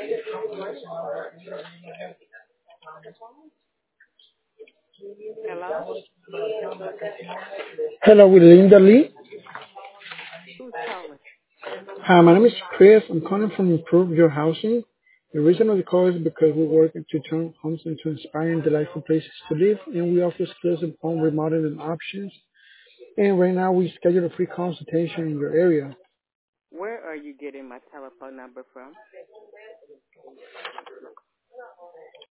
Hello? Hello, with Linda Lee. Who's calling? Hi, my name is Chris. I'm calling from Improve Your Housing. The reason of the call is because we work to turn homes into inspiring, delightful places to live, and we offer exclusive home remodeling options. And right now, we schedule a free consultation in your area. Where are you getting my telephone number from?